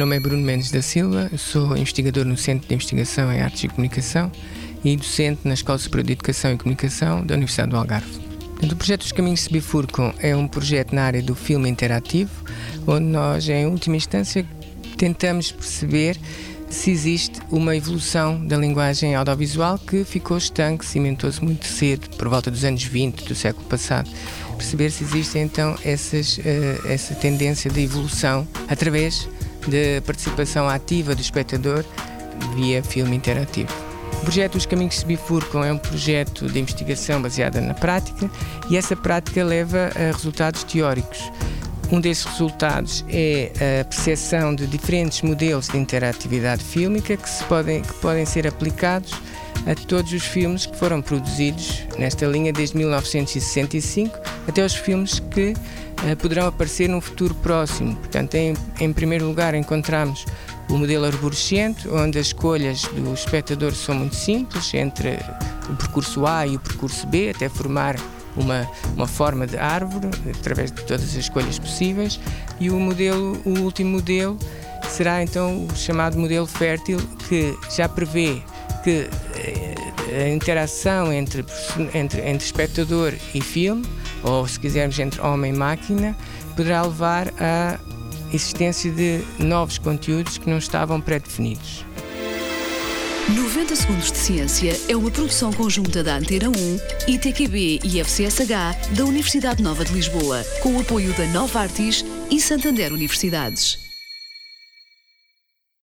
nome é Bruno Mendes da Silva, eu sou investigador no Centro de Investigação em Artes e Comunicação e docente na Escola Superior de Educação e Comunicação da Universidade do Algarve. O projeto Os Caminhos se bifurcam é um projeto na área do filme interativo, onde nós, em última instância, tentamos perceber se existe uma evolução da linguagem audiovisual que ficou estanque, cimentou-se muito cedo, por volta dos anos 20 do século passado. Perceber se existe então essa tendência de evolução através da participação ativa do espectador via filme interativo. O projeto Os Caminhos se bifurcam é um projeto de investigação baseada na prática e essa prática leva a resultados teóricos. Um desses resultados é a percepção de diferentes modelos de interatividade fílmica que podem ser aplicados a todos os filmes que foram produzidos nesta linha desde 1965 até os filmes que poderão aparecer num futuro próximo. Portanto, em primeiro lugar encontramos o modelo arborescente, onde as escolhas do espectador são muito simples, entre o percurso A e o percurso B, até formar uma forma de árvore, através de todas as escolhas possíveis, e o último modelo será então o chamado modelo fértil, que já prevê que a interação entre espectador e filme, ou se quisermos entre homem e máquina, poderá levar à existência de novos conteúdos que não estavam pré-definidos. 90 Segundos de Ciência é uma produção conjunta da Antena 1, ITQB e FCSH da Universidade Nova de Lisboa, com o apoio da Nova Artis e Santander Universidades.